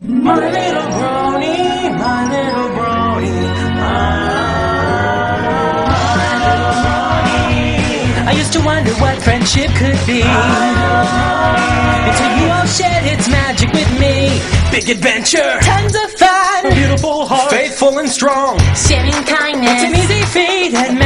My little brony, my little brony, my little brony. I used to wonder what friendship could be, until you all shared its magic with me. Big adventure, tons of fun, a beautiful heart, faithful and strong, sharing kindness. It's an easy feat and